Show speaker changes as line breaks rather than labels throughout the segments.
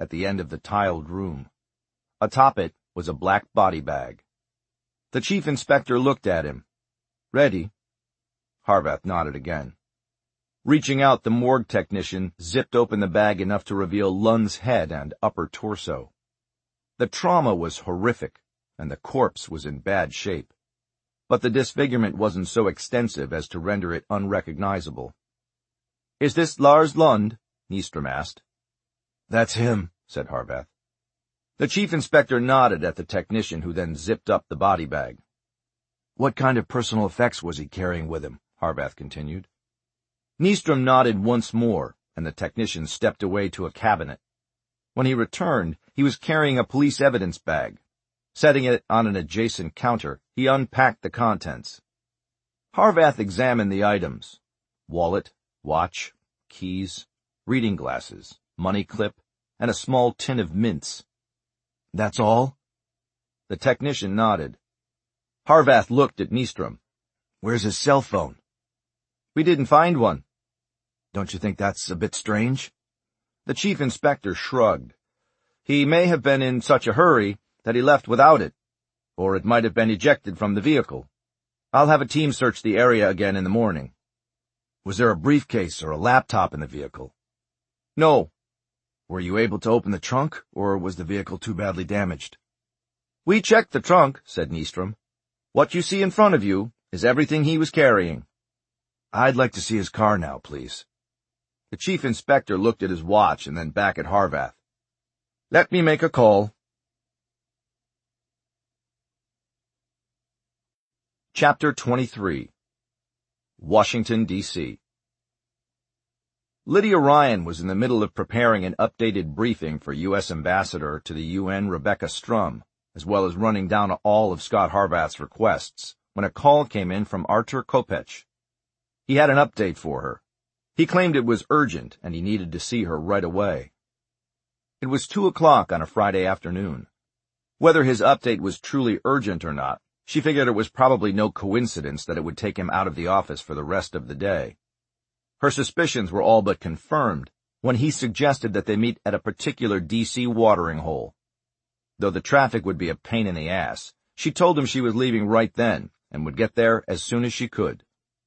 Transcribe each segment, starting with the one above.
at the end of the tiled room. Atop it was a black body bag. The chief inspector looked at him. "Ready?" Harvath nodded again. Reaching out, the morgue technician zipped open the bag enough to reveal Lund's head and upper torso. The trauma was horrific, and the corpse was in bad shape. But the disfigurement wasn't so extensive as to render it unrecognizable. "Is this Lars Lund?" Nystrom asked. "That's him," said Harvath. The chief inspector nodded at the technician, who then zipped up the body bag. "What kind of personal effects was he carrying with him?" Harvath continued. Nystrom nodded once more, and the technician stepped away to a cabinet. When he returned, he was carrying a police evidence bag. Setting it on an adjacent counter, he unpacked the contents. Harvath examined the items: wallet, watch, keys, reading glasses, money clip, and a small tin of mints. "That's all?" The technician nodded. Harvath looked at Nystrom. "Where's his cell phone?" "We didn't find one." "Don't you think that's a bit strange?" The chief inspector shrugged. "He may have been in such a hurry that he left without it, or it might have been ejected from the vehicle. I'll have a team search the area again in the morning." "Was there a briefcase or a laptop in the vehicle?" "No." "Were you able to open the trunk, or was the vehicle too badly damaged?" "We checked the trunk," said Nystrom. "What you see in front of you is everything he was carrying." "I'd like to see his car now, please." The chief inspector looked at his watch and then back at Harvath. "Let me make a call." Chapter 23. Washington, D.C. Lydia Ryan was in the middle of preparing an updated briefing for U.S. Ambassador to the UN Rebecca Strum, as well as running down all of Scott Harvath's requests, when a call came in from Artur Kopech. He had an update for her. He claimed it was urgent, and he needed to see her right away. It was 2:00 on a Friday afternoon. Whether his update was truly urgent or not, she figured it was probably no coincidence that it would take him out of the office for the rest of the day. Her suspicions were all but confirmed when he suggested that they meet at a particular D.C. watering hole. Though the traffic would be a pain in the ass, she told him she was leaving right then and would get there as soon as she could.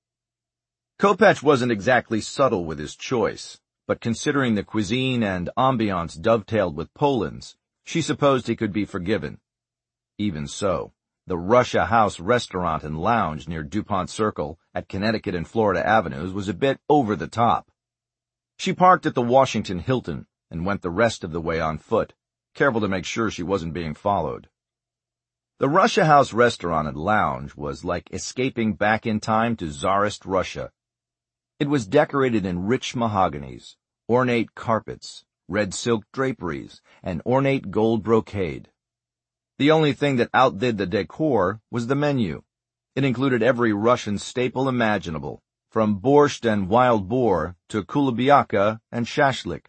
Kopech wasn't exactly subtle with his choice, but considering the cuisine and ambiance dovetailed with Poland's, she supposed he could be forgiven. Even so, the Russia House restaurant and lounge near DuPont Circle at Connecticut and Florida Avenues was a bit over the top. She parked at the Washington Hilton and went the rest of the way on foot, careful to make sure she wasn't being followed. The Russia House restaurant and lounge was like escaping back in time to Tsarist Russia. It was decorated in rich mahoganies, ornate carpets, red silk draperies, and ornate gold brocade. The only thing that outdid the decor was the menu. It included every Russian staple imaginable, from borscht and wild boar to kulubiaka and shashlik.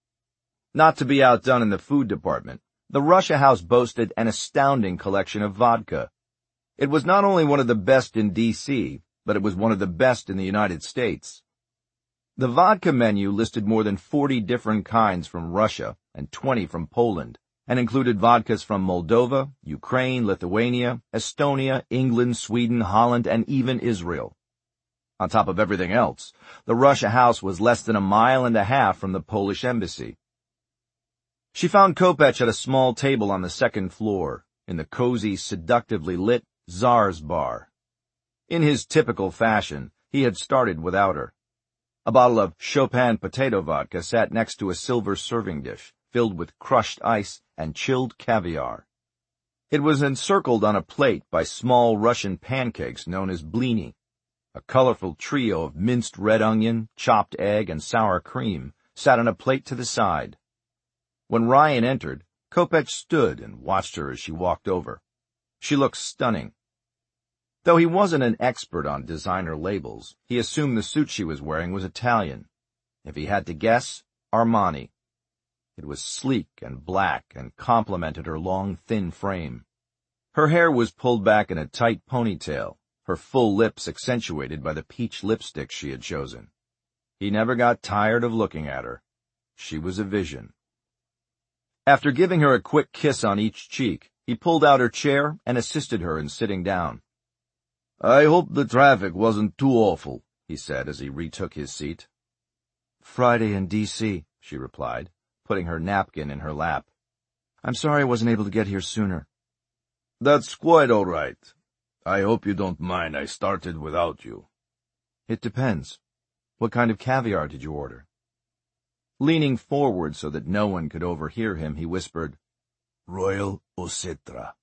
Not to be outdone in the food department, the Russia House boasted an astounding collection of vodka. It was not only one of the best in D.C., but it was one of the best in the United States. The vodka menu listed more than 40 different kinds from Russia and 20 from Poland, and included vodkas from Moldova, Ukraine, Lithuania, Estonia, England, Sweden, Holland, and even Israel. On top of everything else, the Russia House was less than a mile and a half from the Polish embassy. She found Kopech at a small table on the second floor, in the cozy, seductively lit Tsar's bar. In his typical fashion, he had started without her. A bottle of Chopin potato vodka sat next to a silver serving dish, filled with crushed ice and chilled caviar. It was encircled on a plate by small Russian pancakes known as blini. A colorful trio of minced red onion, chopped egg, and sour cream sat on a plate to the side. When Ryan entered, Kopech stood and watched her as she walked over. She looked stunning. Though he wasn't an expert on designer labels, he assumed the suit she was wearing was Italian. If he had to guess, Armani. It was sleek and black and complemented her long, thin frame. Her hair was pulled back in a tight ponytail, her full lips accentuated by the peach lipstick she had chosen. He never got tired of looking at her. She was a vision. After giving her a quick kiss on each cheek, he pulled out her chair and assisted her in sitting down. "I hope the traffic wasn't too awful," he said as he retook his seat. "Friday in D.C.," she replied, putting her napkin in her lap. "I'm sorry I wasn't able to get here sooner." "That's quite all right. I hope you don't mind I started without you." "It depends. What kind of caviar did you order?" Leaning forward so that no one could overhear him, he whispered, "Royal Osetra."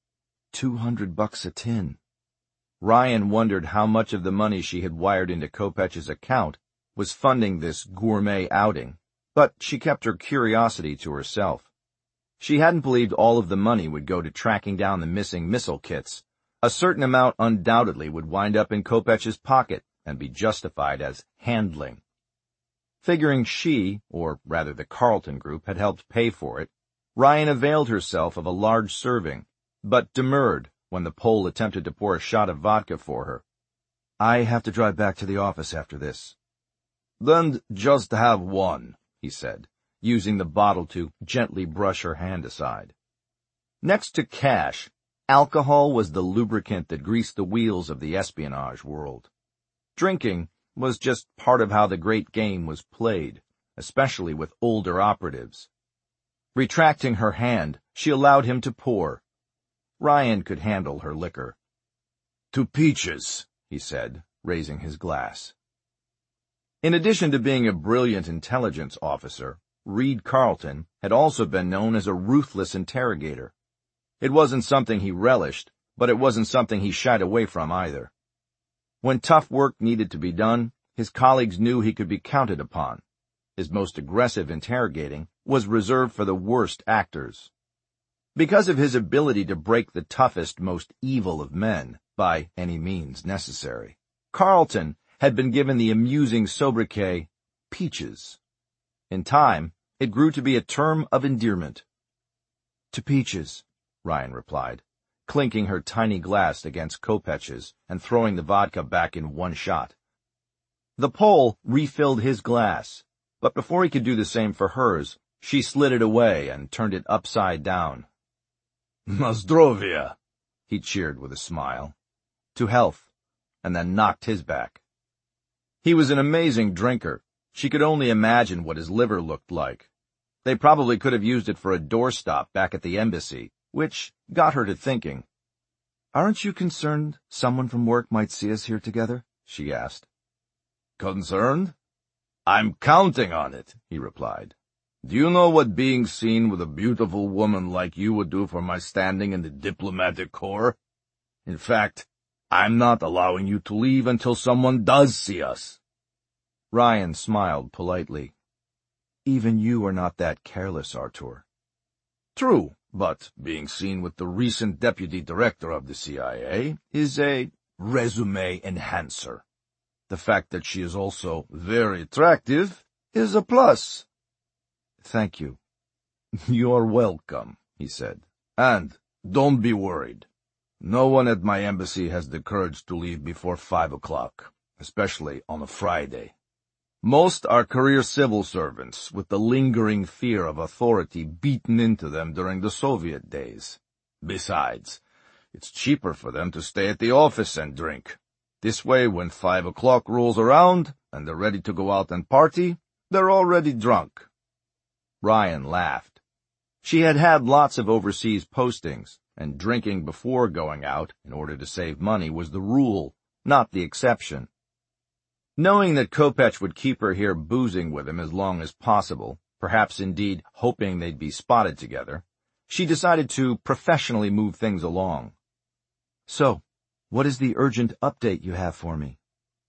$200 a tin. Ryan wondered how much of the money she had wired into Kopech's account was funding this gourmet outing, but she kept her curiosity to herself. She hadn't believed all of the money would go to tracking down the missing missile kits. A certain amount undoubtedly would wind up in Kopech's pocket and be justified as handling. Figuring she, or rather the Carlton Group, had helped pay for it, Ryan availed herself of a large serving, but demurred when the Pole attempted to pour a shot of vodka for her. "I have to drive back to the office after this." "Then just have one," he said, using the bottle to gently brush her hand aside. Next to cash, alcohol was the lubricant that greased the wheels of the espionage world. Drinking was just part of how the great game was played, especially with older operatives. Retracting her hand, she allowed him to pour. Ryan could handle her liquor. "To Peaches," he said, raising his glass. In addition to being a brilliant intelligence officer, Reed Carlton had also been known as a ruthless interrogator. It wasn't something he relished, but it wasn't something he shied away from either. When tough work needed to be done, his colleagues knew he could be counted upon. His most aggressive interrogating was reserved for the worst actors. Because of his ability to break the toughest, most evil of men, by any means necessary, Carlton had been given the amusing sobriquet, Peaches. In time, it grew to be a term of endearment. "To Peaches," Ryan replied, clinking her tiny glass against Kopech's and throwing the vodka back in one shot. The Pole refilled his glass, but before he could do the same for hers, she slid it away and turned it upside down. "Nazdrovia," he cheered with a smile. "To health," and then knocked his back. He was an amazing drinker. She could only imagine what his liver looked like. They probably could have used it for a doorstop back at the embassy, which got her to thinking. "Aren't you concerned someone from work might see us here together?" she asked. "Concerned? I'm counting on it," he replied. "Do you know what being seen with a beautiful woman like you would do for my standing in the diplomatic corps? In fact, I'm not allowing you to leave until someone does see us." Ryan smiled politely. "Even you are not that careless, Artur." "True, but being seen with the recent deputy director of the CIA is a resume enhancer. The fact that she is also very attractive is a plus." "Thank you." "You're welcome," he said. "And don't be worried. No one at my embassy has the courage to leave before 5 o'clock, especially on a Friday. Most are career civil servants with the lingering fear of authority beaten into them during the Soviet days. Besides, it's cheaper for them to stay at the office and drink. This way, when 5 o'clock rolls around and they're ready to go out and party, they're already drunk." Ryan laughed. She had had lots of overseas postings, and drinking before going out in order to save money was the rule, not the exception. Knowing that Kopech would keep her here boozing with him as long as possible, perhaps indeed hoping they'd be spotted together, she decided to professionally move things along. "So, what is the urgent update you have for me?"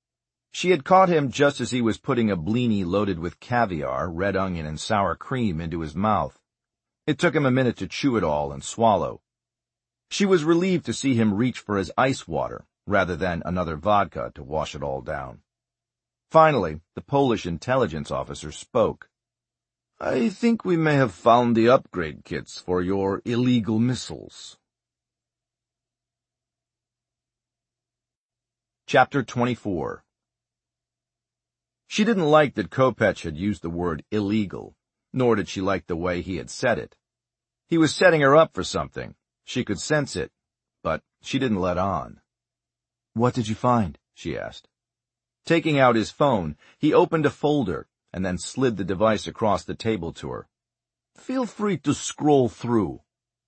She had caught him just as he was putting a blini loaded with caviar, red onion, and sour cream into his mouth. It took him a minute to chew it all and swallow. She was relieved to see him reach for his ice water, rather than another vodka to wash it all down. Finally, the Polish intelligence officer spoke. "I think we may have found the upgrade kits for your illegal missiles." Chapter 24. She didn't like that Kopech had used the word illegal, nor did she like the way he had said it. He was setting her up for something. She could sense it, but she didn't let on. "What did you find?" she asked. Taking out his phone, he opened a folder and then slid the device across the table to her. "Feel free to scroll through."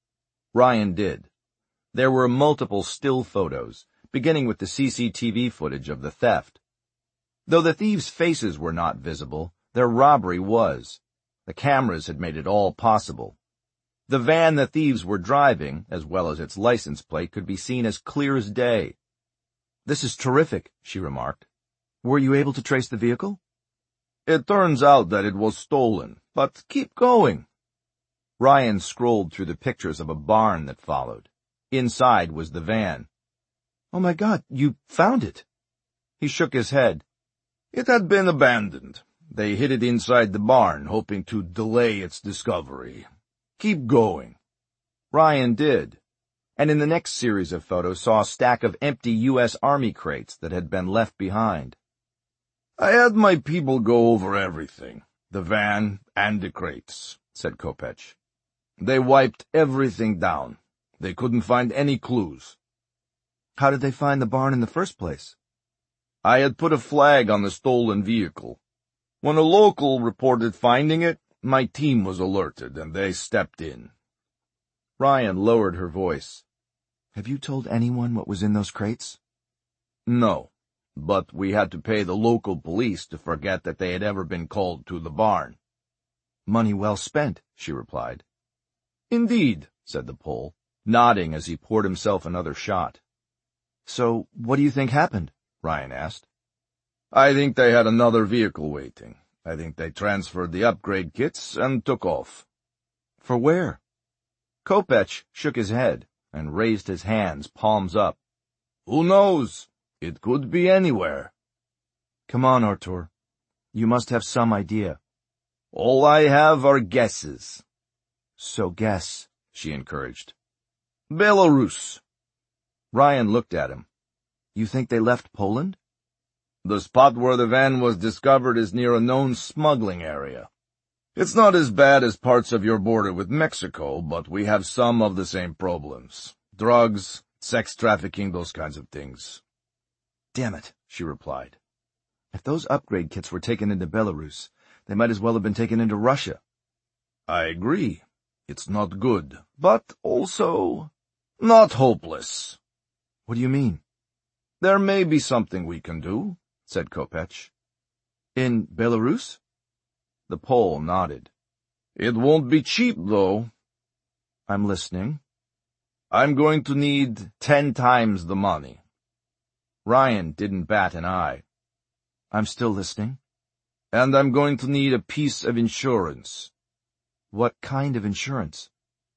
Ryan did. There were multiple still photos, beginning with the CCTV footage of the theft. Though the thieves' faces were not visible, their robbery was. The cameras had made it all possible. The van the thieves were driving, as well as its license plate, could be seen as clear as day. "This is terrific," she remarked. "Were you able to trace the vehicle?" "It turns out that it was stolen, but keep going." Ryan scrolled through the pictures of a barn that followed. Inside was the van. "Oh my God, you found it!" He shook his head. "It had been abandoned. They hid it inside the barn, hoping to delay its discovery. Keep going." Ryan did, and in the next series of photos saw a stack of empty U.S. Army crates that had been left behind. "I had my people go over everything, the van and the crates," said Kopech. "They wiped everything down. They couldn't find any clues." "How did they find the barn in the first place?" "I had put a flag on the stolen vehicle. When a local reported finding it, my team was alerted and they stepped in." Ryan lowered her voice. "Have you told anyone what was in those crates?" "No, but we had to pay the local police to forget that they had ever been called to the barn." "Money well spent," she replied. "Indeed," said the Pole, nodding as he poured himself another shot. "So, what do you think happened?" Ryan asked. "I think they had another vehicle waiting. I think they transferred the upgrade kits and took off." "For where?" Kopech shook his head and raised his hands, palms up. "Who knows? It could be anywhere." "Come on, Artur. You must have some idea." "All I have are guesses." "So guess," she encouraged. "Belarus." Ryan looked at him. "You think they left Poland?" "The spot where the van was discovered is near a known smuggling area. It's not as bad as parts of your border with Mexico, but we have some of the same problems. Drugs, sex trafficking, those kinds of things." "Damn it," she replied. "If those upgrade kits were taken into Belarus, they might as well have been taken into Russia."
"I agree. It's not good, but also not hopeless."
"What do you mean?"
"There may be something we can do," said Kopech.
"In Belarus?"
The Pole nodded. "It won't be cheap, though."
"I'm listening."
"I'm going to need 10 times the money."
Ryan didn't bat an eye. "I'm still listening."
"And I'm going to need a piece of insurance."
"What kind of insurance?"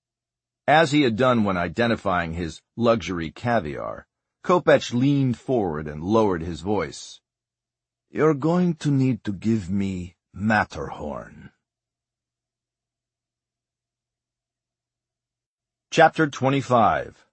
As he had done when identifying his luxury caviar, Kopech leaned forward and lowered his voice.
"You're going to need to give me Matterhorn."
Chapter 25.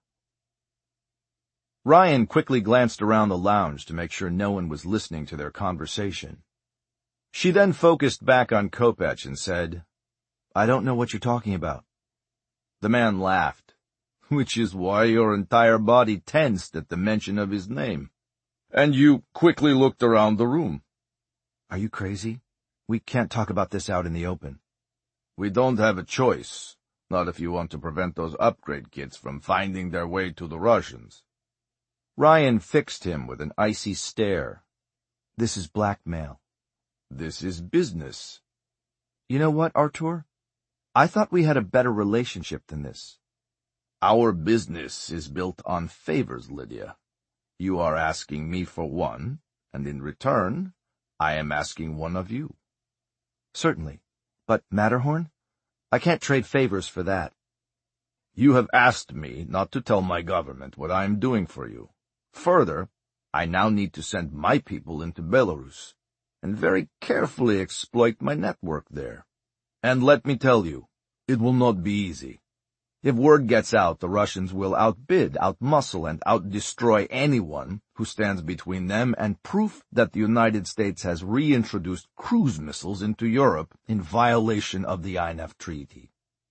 Ryan quickly glanced around the lounge to make sure no one was listening to their conversation. She then focused back on Kopech and said, "I don't know what you're talking about." The man laughed.
"Which is why your entire body tensed at the mention of his name. And you quickly looked around the room."
"Are you crazy? We can't talk about this out in the open."
"We don't have a choice, not if you want to prevent those upgrade kits from finding their way to the Russians."
Ryan fixed him with an icy stare. "This is blackmail."
"This is business."
"You know what, Artur? I thought we had a better relationship than this."
"Our business is built on favors, Lydia. You are asking me for one, and in return, I am asking one of you."
"Certainly. But Matterhorn? I can't trade favors for that."
"You have asked me not to tell my government what I am doing for you. Further, I now need to send my people into Belarus, and very carefully exploit my network there. And let me tell you, it will not be easy. If word gets out, the Russians will outbid, outmuscle, and outdestroy anyone who stands between them and proof that the United States has reintroduced cruise missiles into Europe in violation of the INF Treaty."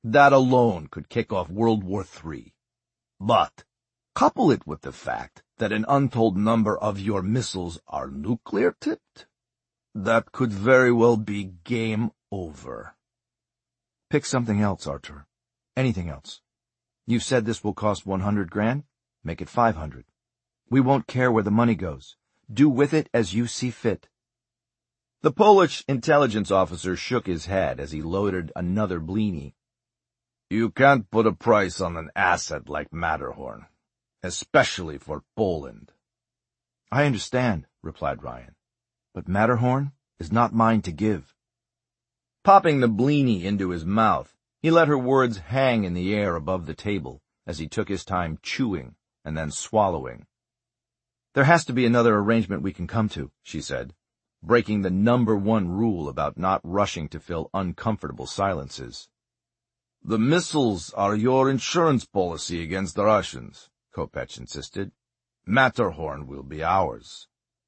That alone could kick off World War III. But couple it with the fact that an untold number of your missiles are nuclear-tipped. That could very well be game over.
Pick something else, Artur. Anything else. You've said this will cost 100 grand? Make it 500. We won't care where the money goes. Do with it as you see fit.
The Polish intelligence officer shook his head as he loaded another blini. You can't put a price on an asset like Matterhorn, especially for Poland.
I understand, replied Ryan, but Matterhorn is not mine to give.
Popping the blini into his mouth, he let her words hang in the air above the table as he took his time chewing and then swallowing.
There has to be another arrangement we can come to, she said, breaking the #1 rule about not rushing to fill uncomfortable silences.
The missiles are your insurance policy against the Russians, Kopech insisted. Matterhorn will be ours.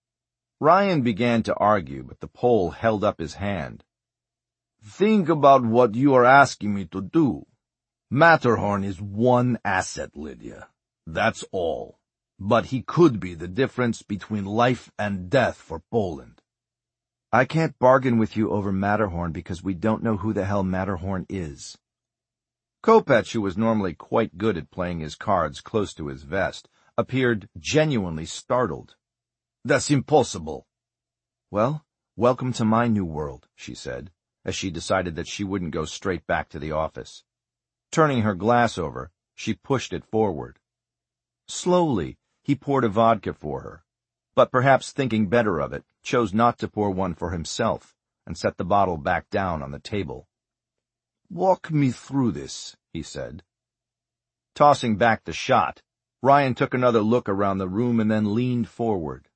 Ryan began to argue, but the Pole held up his hand.
Think about what you are asking me to do. Matterhorn is one asset, Lydia. That's all. But he could be the difference between life and death for Poland.
I can't bargain with you over Matterhorn because we don't know who the hell Matterhorn is.
Kopech, who was normally quite good at playing his cards close to his vest, appeared genuinely startled. That's impossible.
Well, welcome to my new world, she said, as she decided that she wouldn't go straight back to the office. Turning her glass over, she pushed it forward. Slowly, he poured a vodka for her, but perhaps thinking better of it, chose not to pour one for himself and set the bottle back down on the table.
Walk me through this, he said.
Tossing back the shot, Ryan took another look around the room and then leaned forward.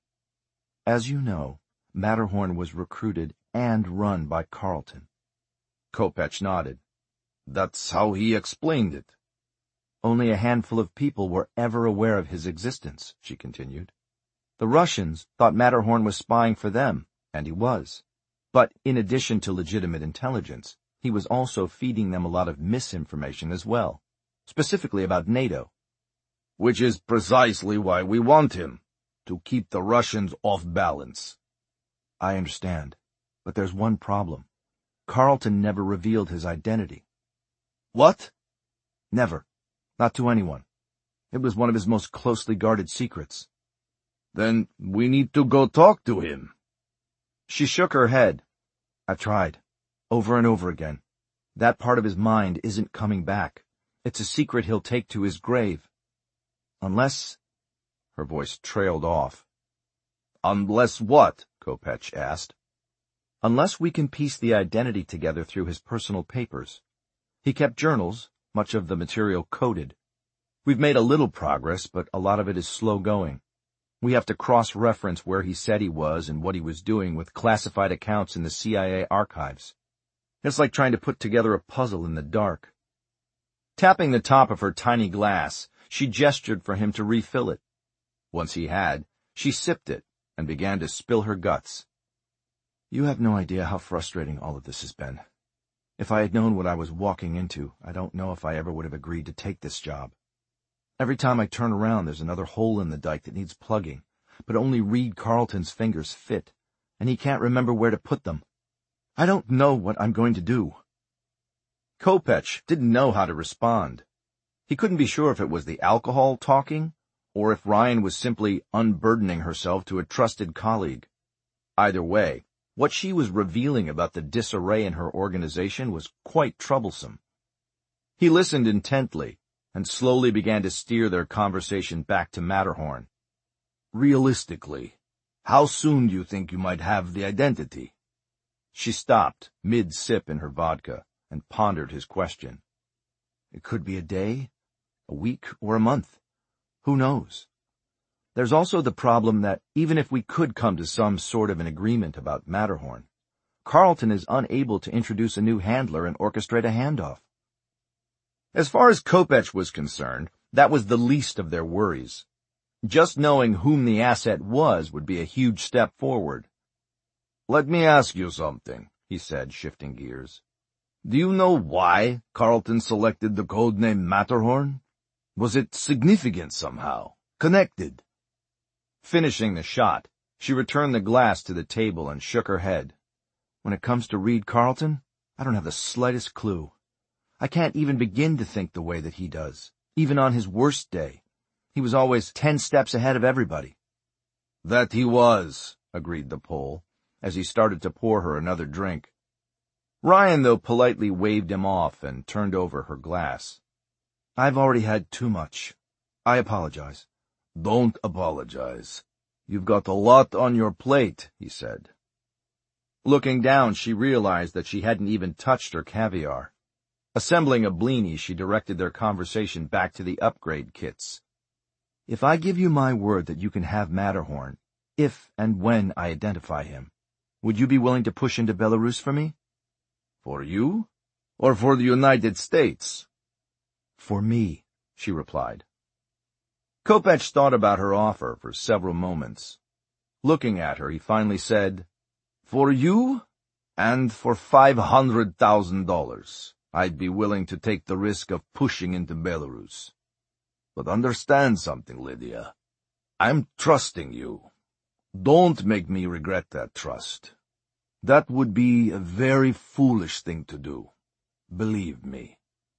As you know, Matterhorn was recruited and run by Carleton.
Kopech nodded. That's how he explained it.
Only a handful of people were ever aware of his existence, she continued. The Russians thought Matterhorn was spying for them, and he was. But in addition to legitimate intelligence, he was also feeding them a lot of misinformation as well, specifically about NATO.
Which is precisely why we want him, to keep the Russians off balance.
I understand, but there's one problem. Carleton never revealed his identity.
What?
Never. Not to anyone. It was one of his most closely guarded secrets.
Then we need to go talk to him.
She shook her head. I've tried. Over and over again. That part of his mind isn't coming back. It's a secret he'll take to his grave. Unless... Her voice trailed off.
Unless what? Kopech asked.
Unless we can piece the identity together through his personal papers. He kept journals, much of the material coded. We've made a little progress, but a lot of it is slow going. We have to cross-reference where he said he was and what he was doing with classified accounts in the CIA archives. It's like trying to put together a puzzle in the dark. Tapping the top of her tiny glass, she gestured for him to refill it. Once he had, she sipped it and began to spill her guts. You have no idea how frustrating all of this has been. If I had known what I was walking into, I don't know if I ever would have agreed to take this job. Every time I turn around, there's another hole in the dike that needs plugging, but only Reed Carleton's fingers fit, and he can't remember where to put them. I don't know what I'm going to do. Kopech didn't know how to respond. He couldn't be sure if it was the alcohol talking, or if Ryan was simply unburdening herself to a trusted colleague. Either way, what she was revealing about the disarray in her organization was quite troublesome. He listened intently, and slowly began to steer their conversation back to Matterhorn.
Realistically, how soon do you think you might have the identity?
She stopped, mid-sip in her vodka, and pondered his question. It could be a day, a week, or a month. Who knows? There's also the problem that even if we could come to some sort of an agreement about Matterhorn, Carleton is unable to introduce a new handler and orchestrate a handoff. As far as Kopech was concerned, that was the least of their worries. Just knowing whom the asset was would be a huge step forward.
Let me ask you something, he said, shifting gears. Do you know why Carlton selected the codename Matterhorn? Was it significant somehow? Connected?
Finishing the shot, she returned the glass to the table and shook her head. When it comes to Reed Carlton, I don't have the slightest clue. I can't even begin to think the way that he does, even on his worst day. He was always 10 steps ahead of everybody.
That he was, agreed the Pole, as he started to pour her another drink.
Ryan, though, politely waved him off and turned over her glass. I've already had too much. I apologize.
Don't apologize. You've got a lot on your plate, he said.
Looking down, she realized that she hadn't even touched her caviar. Assembling a blini, she directed their conversation back to the upgrade kits. If I give you my word that you can have Matterhorn, if and when I identify him, would you be willing to push into Belarus for me?
For you? Or for the United States?
For me, she replied. Kopech thought about her offer for several moments. Looking at her, he finally said,
For you, and for $500,000, I'd be willing to take the risk of pushing into Belarus. But understand something, Lydia. I'm trusting you. Don't make me regret that trust. That would be a very foolish thing to do. Believe me.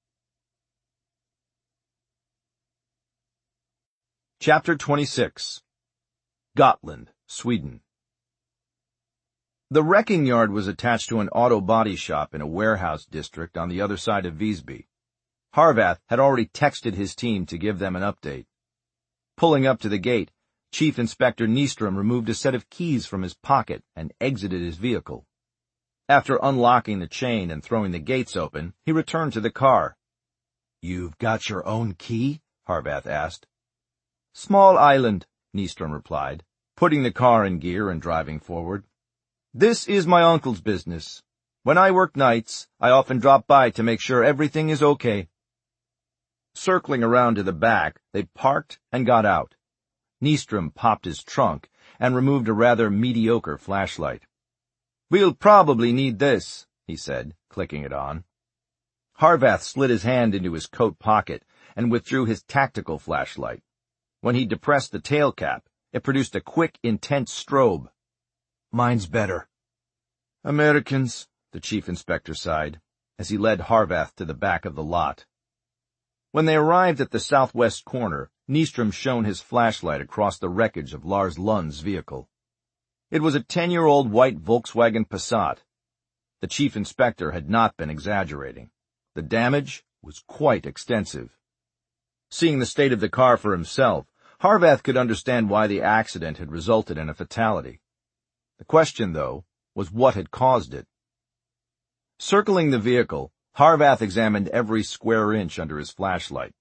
Chapter 26. Gotland, Sweden. The wrecking yard was attached to an auto body shop in a warehouse district on the other side of Visby. Harvath had already texted his team to give them an update. Pulling up to the gate, Chief Inspector Nystrom removed a set of keys from his pocket and exited his vehicle. After unlocking the chain and throwing the gates open, he returned to the car.
You've got your own key? Harvath asked.
Small island, Nystrom replied, putting the car in gear and driving forward. This is my uncle's business. When I work nights, I often drop by to make sure everything is okay. Circling around to the back, they parked and got out. Nystrom popped his trunk and removed a rather mediocre flashlight. We'll probably need this, he said, clicking it on. Harvath slid his hand into his coat pocket and withdrew his tactical flashlight. When he depressed the tail cap, it produced a quick, intense strobe.
Mine's better.
Americans, the chief inspector sighed, as he led Harvath to the back of the lot. When they arrived at the southwest corner, Nystrom shone his flashlight across the wreckage of Lars Lund's vehicle. It was a 10-year-old white Volkswagen Passat. The chief inspector had not been exaggerating. The damage was quite extensive. Seeing the state of the car for himself, Harvath could understand why the accident had resulted in a fatality. The question, though, was what had caused it. Circling the vehicle, Harvath examined every square inch under his flashlight.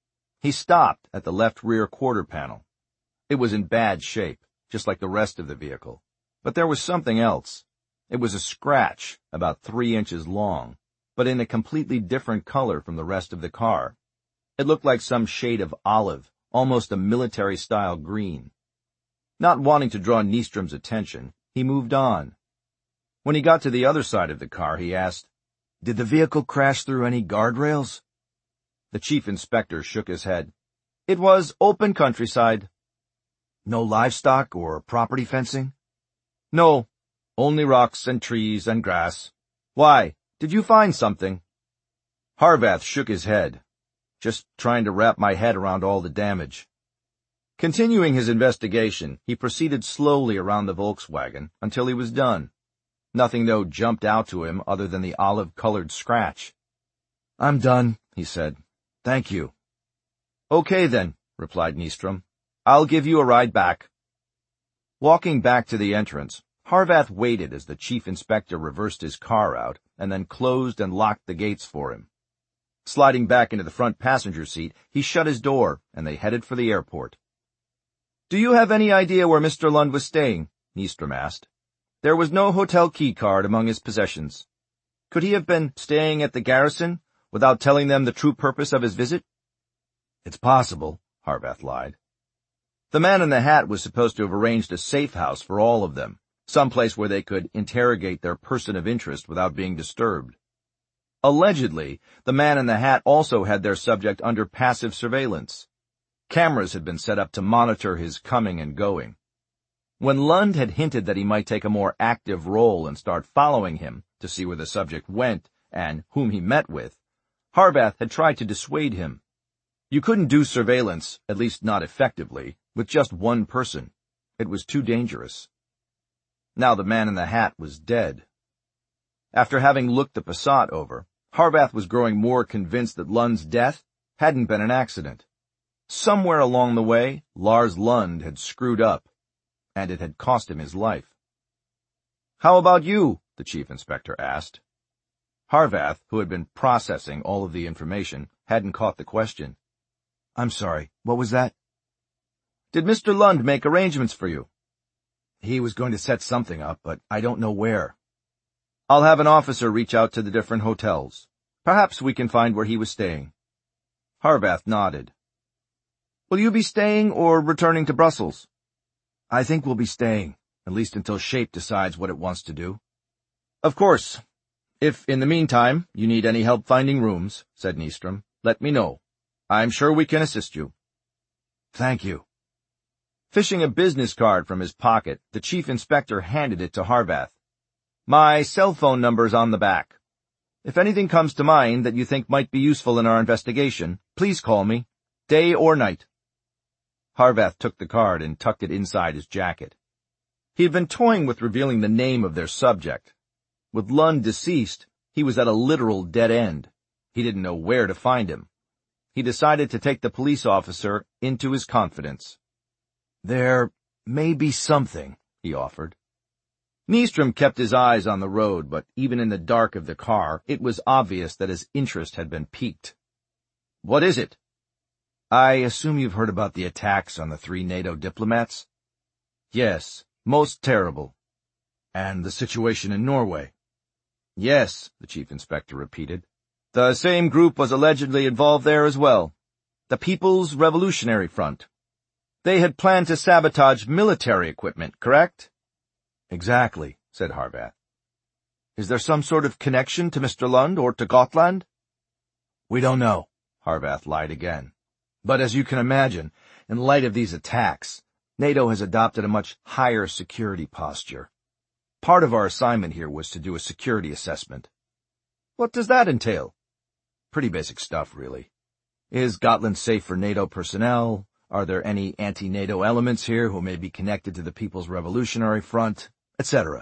He stopped at the left rear quarter panel. It was in bad shape, just like the rest of the vehicle. But there was something else. It was a scratch, about 3 inches long, but in a completely different color from the rest of the car. It looked like some shade of olive, almost a military-style green. Not wanting to draw Nystrom's attention, he moved on. When he got to the other side of the car, he asked, "Did the vehicle crash through any guardrails?" The chief inspector shook his head. "It was open countryside." "No livestock or property fencing?" "No, only rocks and trees and grass. Why, did you find something?" Harvath shook his head. "Just trying to wrap my head around all the damage." Continuing his investigation, he proceeded slowly around the Volkswagen until he was done. Nothing, though, jumped out to him other than the olive-colored scratch. "I'm done," he said. "Thank you." "Okay, then," replied Nystrom. "I'll give you a ride back." Walking back to the entrance, Harvath waited as the chief inspector reversed his car out and then closed and locked the gates for him. Sliding back into the front passenger seat, he shut his door, and they headed for the airport. "Do you have any idea where Mr. Lund was staying?" Nystrom asked. "There was no hotel key card among his possessions. Could he have been staying at the garrison without telling them the true purpose of his visit?" "It's possible," Harvath lied. "The man in the hat was supposed to have arranged a safe house for all of them, someplace where they could interrogate their person of interest without being disturbed." Allegedly, the man in the hat also had their subject under passive surveillance. Cameras had been set up to monitor his coming and going. When Lund had hinted that he might take a more active role and start following him to see where the subject went and whom he met with, Harvath had tried to dissuade him. You couldn't do surveillance, at least not effectively, with just one person. It was too dangerous. Now the man in the hat was dead. After having looked the Passat over, Harvath was growing more convinced that Lund's death hadn't been an accident. Somewhere along the way, Lars Lund had screwed up, and it had cost him his life. "How about you?" the chief inspector asked. Harvath, who had been processing all of the information, hadn't caught the question. "I'm sorry, what was that?" "Did Mr. Lund make arrangements for you?" "He was going to set something up, but I don't know where." "I'll have an officer reach out to the different hotels. Perhaps we can find where he was staying." Harvath nodded. "Will you be staying or returning to Brussels?" "I think we'll be staying, at least until SHAPE decides what it wants to do." "Of course. If, in the meantime, you need any help finding rooms," said Nystrom, "let me know. I'm sure we can assist you." "Thank you." Fishing a business card from his pocket, the chief inspector handed it to Harvath. "My cell phone number's on the back. If anything comes to mind that you think might be useful in our investigation, please call me, day or night." Harvath took the card and tucked it inside his jacket. He had been toying with revealing the name of their subject. With Lund deceased, he was at a literal dead end. He didn't know where to find him. He decided to take the police officer into his confidence. "There may be something," he offered. Nystrom kept his eyes on the road, but even in the dark of the car, it was obvious that his interest had been piqued. "What is it?" "I assume you've heard about the attacks on the 3 NATO diplomats?" "Yes, most terrible." "And the situation in Norway?" "Yes," the chief inspector repeated. "The same group was allegedly involved there as well. The People's Revolutionary Front. They had planned to sabotage military equipment, correct?" "Exactly," said Harvath. "Is there some sort of connection to Mr. Lund or to Gotland?" "We don't know," Harvath lied again. "But as you can imagine, in light of these attacks, NATO has adopted a much higher security posture. Part of our assignment here was to do a security assessment." "What does that entail?" "Pretty basic stuff, really. Is Gotland safe for NATO personnel? Are there any anti-NATO elements here who may be connected to the People's Revolutionary Front, etc.?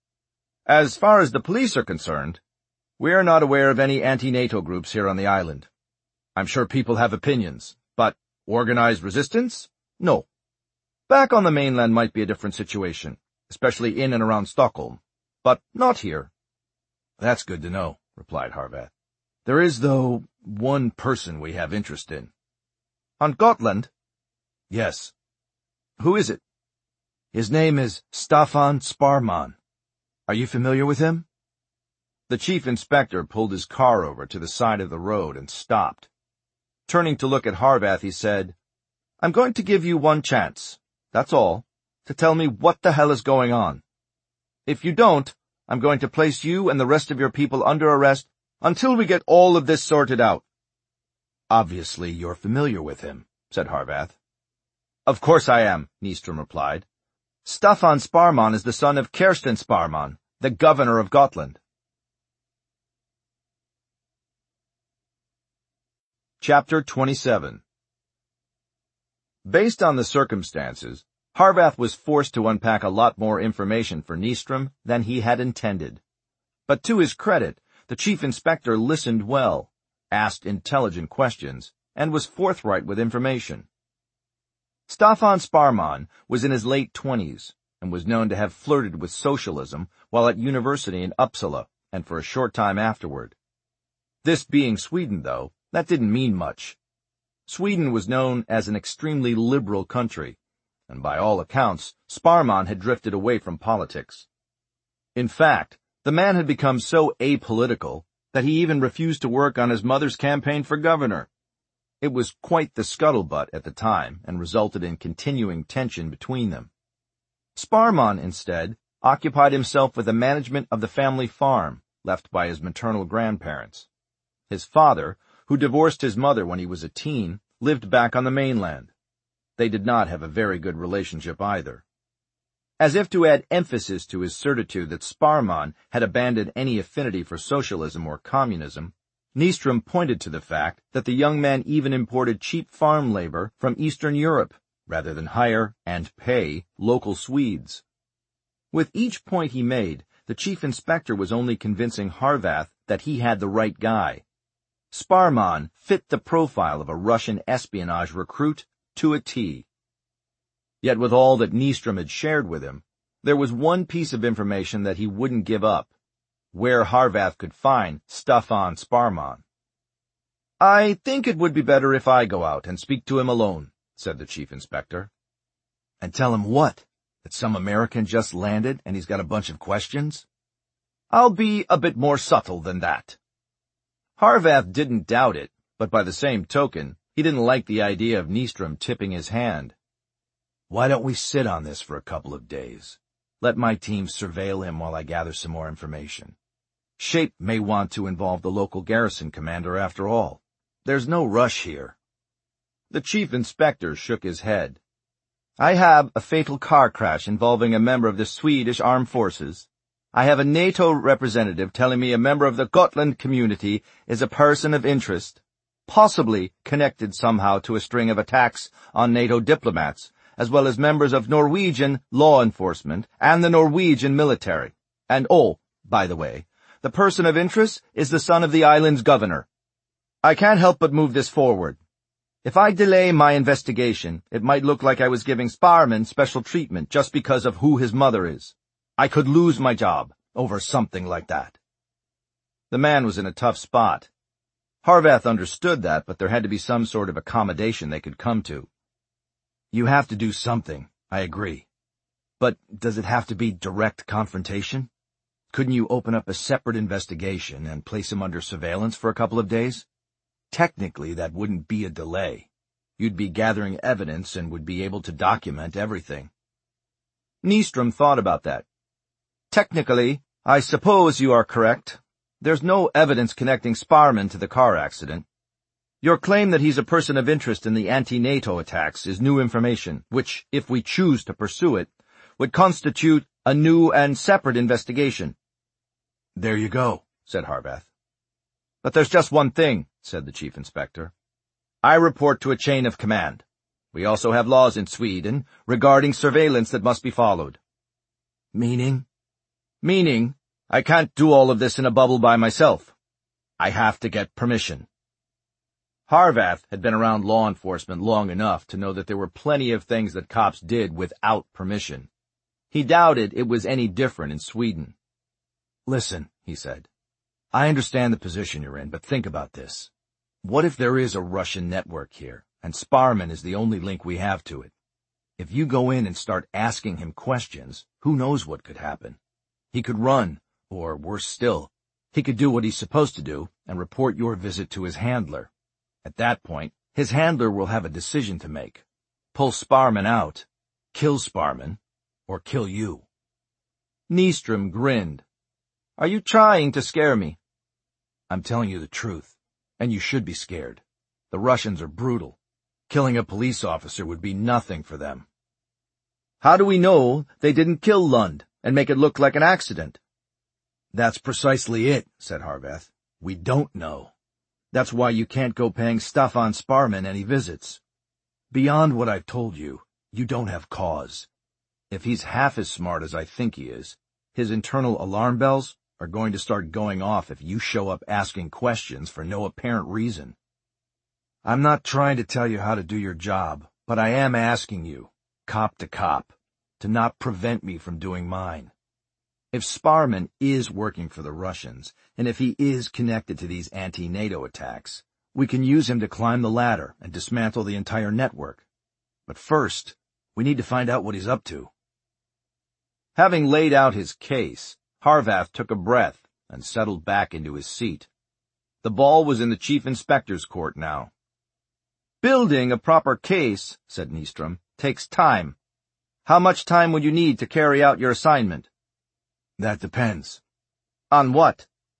As far as the police are concerned, we are not aware of any anti-NATO groups here on the island. I'm sure people have opinions, but organized resistance? No. Back on the mainland might be a different situation, especially in and around Stockholm, but not here." "That's good to know," replied Harvath. "There is, though, one person we have interest in." "On Gotland?" "Yes." "Who is it?" "His name is Staffan Sparman. Are you familiar with him?" The chief inspector pulled his car over to the side of the road and stopped. Turning to look at Harvath, he said, "I'm going to give you one chance, that's all, to tell me what the hell is going on. If you don't, I'm going to place you and the rest of your people under arrest until we get all of this sorted out." "Obviously you're familiar with him," said Harvath. "Of course I am," Nystrom replied. "Staffan Sparman is the son of Kersten Sparman, the governor of Gotland." Chapter 27. Based on the circumstances, Harvath was forced to unpack a lot more information for Nystrom than he had intended. But to his credit, the chief inspector listened well, asked intelligent questions, and was forthright with information. Staffan Sparman was in his late 20s and was known to have flirted with socialism while at university in Uppsala and for a short time afterward. This being Sweden, though, that didn't mean much. Sweden was known as an extremely liberal country, and by all accounts, Sparman had drifted away from politics. In fact, the man had become so apolitical that he even refused to work on his mother's campaign for governor. It was quite the scuttlebutt at the time and resulted in continuing tension between them. Sparman, instead, occupied himself with the management of the family farm left by his maternal grandparents. His father, who divorced his mother when he was a teen, lived back on the mainland. They did not have a very good relationship either. As if to add emphasis to his certitude that Sparrman had abandoned any affinity for socialism or communism, Nystrom pointed to the fact that the young man even imported cheap farm labor from Eastern Europe, rather than hire and pay local Swedes. With each point he made, the chief inspector was only convincing Harvath that he had the right guy. Sparrman fit the profile of a Russian espionage recruit to a T. Yet with all that Nystrom had shared with him, there was one piece of information that he wouldn't give up: where Harvath could find Staffan Sparrman. "I think it would be better if I go out and speak to him alone," said the chief inspector. "And tell him what? That some American just landed and he's got a bunch of questions?" "I'll be a bit more subtle than that." Harvath didn't doubt it, but by the same token, he didn't like the idea of Nystrom tipping his hand. "Why don't we sit on this for a couple of days? Let my team surveil him while I gather some more information. Shape may want to involve the local garrison commander after all. There's no rush here." The chief inspector shook his head. "I have a fatal car crash involving a member of the Swedish Armed Forces. I have a NATO representative telling me a member of the Gotland community is a person of interest, possibly connected somehow to a string of attacks on NATO diplomats, as well as members of Norwegian law enforcement and the Norwegian military. And oh, by the way, the person of interest is the son of the island's governor. I can't help but move this forward. If I delay my investigation, it might look like I was giving Sparrman special treatment just because of who his mother is. I could lose my job over something like that." The man was in a tough spot. Harvath understood that, but there had to be some sort of accommodation they could come to. "You have to do something, I agree. But does it have to be direct confrontation? Couldn't you open up a separate investigation and place him under surveillance for a couple of days? Technically, that wouldn't be a delay. You'd be gathering evidence and would be able to document everything." Nystrom thought about that. "Technically, I suppose you are correct. There's no evidence connecting Sparrman to the car accident. Your claim that he's a person of interest in the anti-NATO attacks is new information, which, if we choose to pursue it, would constitute a new and separate investigation." "There you go," said Harvath. "But there's just one thing," said the chief inspector. "I report to a chain of command. We also have laws in Sweden regarding surveillance that must be followed." "Meaning?" "Meaning, I can't do all of this in a bubble by myself. I have to get permission." Harvath had been around law enforcement long enough to know that there were plenty of things that cops did without permission. He doubted it was any different in Sweden. "Listen," he said, "I understand the position you're in, but think about this. What if there is a Russian network here, and Sparrman is the only link we have to it? If you go in and start asking him questions, who knows what could happen? He could run, or worse still, he could do what he's supposed to do and report your visit to his handler. At that point, his handler will have a decision to make. Pull Sparrman out, kill Sparrman, or kill you." Nystrom grinned. "Are you trying to scare me?" "I'm telling you the truth, and you should be scared. The Russians are brutal. Killing a police officer would be nothing for them." "How do we know they didn't kill Lund and make it look like an accident?" "That's precisely it," said Harvath. "We don't know. That's why you can't go paying Staffan Sparrman any visits. Beyond what I've told you, you don't have cause. If he's half as smart as I think he is, his internal alarm bells are going to start going off if you show up asking questions for no apparent reason. I'm not trying to tell you how to do your job, but I am asking you, cop to cop, to not prevent me from doing mine. If Sparrman is working for the Russians, and if he is connected to these anti-NATO attacks, we can use him to climb the ladder and dismantle the entire network. But first, we need to find out what he's up to." Having laid out his case, Harvath took a breath and settled back into his seat. The ball was in the chief inspector's court now. "Building a proper case," said Nystrom, "takes time. How much time would you need to carry out your assignment?" "That depends." "On what?"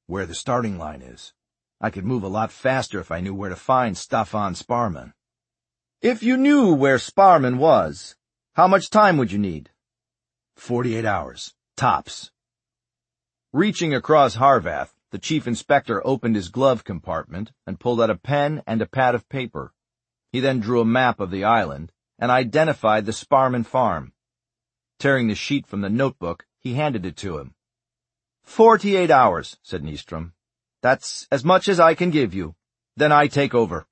where the starting line is. I could move a lot faster if I knew where to find Staffan Sparman.
If you knew where Sparman was, how much time would you need?
48 hours, tops.
Reaching across Harvath, the chief inspector opened his glove compartment and pulled out a pen and a pad of paper. He then drew a map of the island and identified the Sparman farm. Tearing the sheet from the notebook, he handed it to him. 48 hours, said Nystrom. That's as much as I can give you. Then I take over.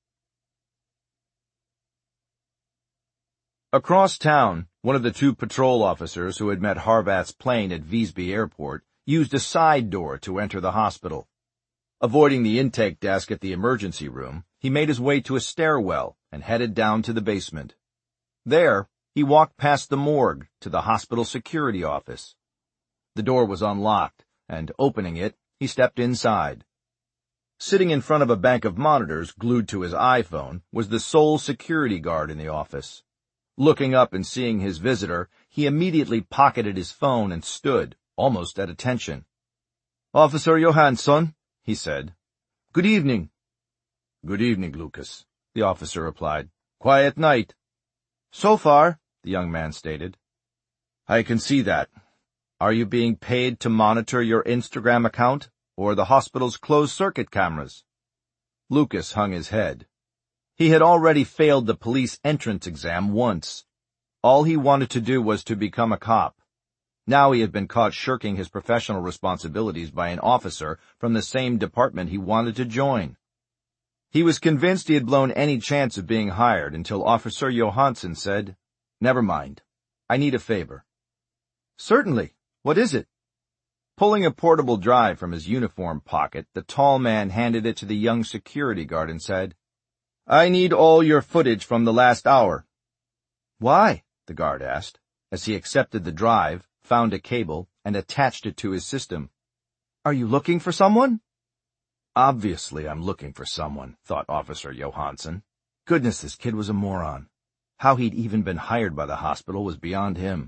Across town, one of the two patrol officers who had met Harvath's plane at Visby Airport used a side door to enter the hospital. Avoiding the intake desk at the emergency room, he made his way to a stairwell and headed down to the basement. There, he walked past the morgue to the hospital security office. The door was unlocked, and opening it, he stepped inside. Sitting in front of a bank of monitors glued to his iPhone was the sole security guard in the office. Looking up and seeing his visitor, he immediately pocketed his phone and stood, almost at attention. "Officer Johansson," he said. "Good evening."
"Good evening, Lucas,"
the officer replied. "Quiet night." "So far," the young man stated.
"I can see that.
Are you being paid to monitor your Instagram account, or the hospital's closed-circuit cameras?" Lucas hung his head. He had already failed the police entrance exam once. All he wanted to do was to become a cop. Now he had been caught shirking his professional responsibilities by an officer from the same department he wanted to join. He was convinced he had blown any chance of being hired until Officer Johansson said, "Never mind. I need a favor." "Certainly. What is it?" Pulling a portable drive from his uniform pocket, the tall man handed it to the young security guard and said, "I need all your footage from the last hour." "Why?" the guard asked, as he accepted the drive, found a cable, and attached it to his system. "Are you looking for someone?"
"Obviously I'm looking for someone," thought Officer Johansson. Goodness, this kid was a moron. How he'd even been hired by the hospital was beyond him.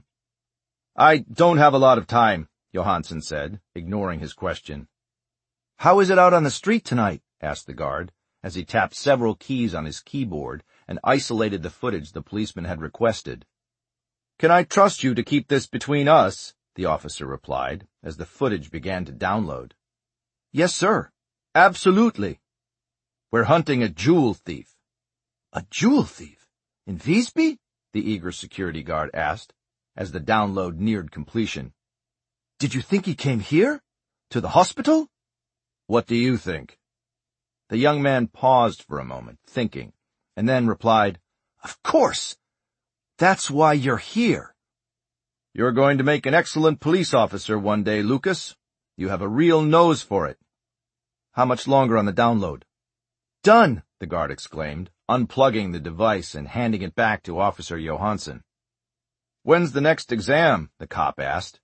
"I don't have a lot of time," Johansson said, ignoring his question. "How is it out on the street tonight?" asked the guard, as he tapped several keys on his keyboard and isolated the footage the policeman had requested. "Can I trust you to keep this between us?" the officer replied, as the footage began to download. "Yes, sir. Absolutely." "We're hunting a jewel thief."
"A jewel thief? In Visby?"
the eager security guard asked, as the download neared completion.
"Did you think he came here? To the hospital?"
"What do you think?" The young man paused for a moment, thinking, and then replied,
"Of course. That's why you're here."
"You're going to make an excellent police officer one day, Lucas. You have a real nose for it."
"How much longer on the download?"
"Done!" the guard exclaimed, unplugging the device and handing it back to Officer Johansson. "When's the next exam?" the cop asked.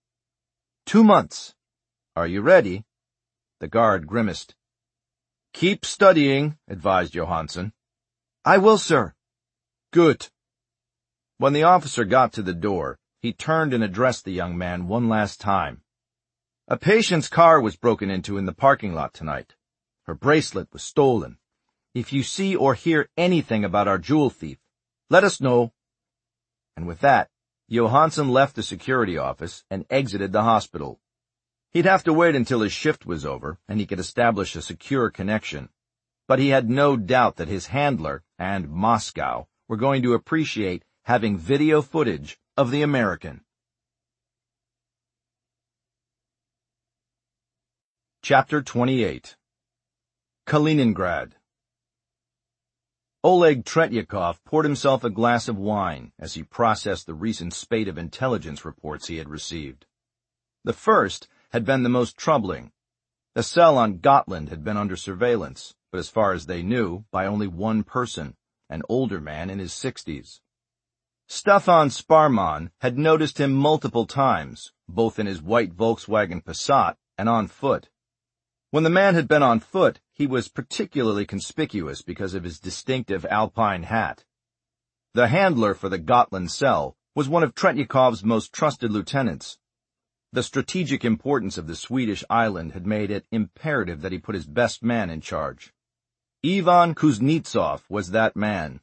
2 months.
"Are you ready?" The guard grimaced. "Keep studying," advised Johansson.
"I will, sir."
"Good." When the officer got to the door, he turned and addressed the young man one last time. "A patient's car was broken into in the parking lot tonight. Her bracelet was stolen. If you see or hear anything about our jewel thief, let us know." And with that, Johansson left the security office and exited the hospital. He'd have to wait until his shift was over and he could establish a secure connection. But he had no doubt that his handler and Moscow were going to appreciate having video footage of the American. Chapter 28. Kaliningrad. Oleg Tretyakov poured himself a glass of wine as he processed the recent spate of intelligence reports he had received. The first had been the most troubling. The cell on Gotland had been under surveillance, but as far as they knew, by only one person, an older man in his 60s. Staffan Sparman had noticed him multiple times, both in his white Volkswagen Passat and on foot. When the man had been on foot, he was particularly conspicuous because of his distinctive alpine hat. The handler for the Gotland cell was one of Tretyakov's most trusted lieutenants.
The strategic importance of the Swedish island had made it imperative that he put his best man in charge. Ivan Kuznetsov was that man.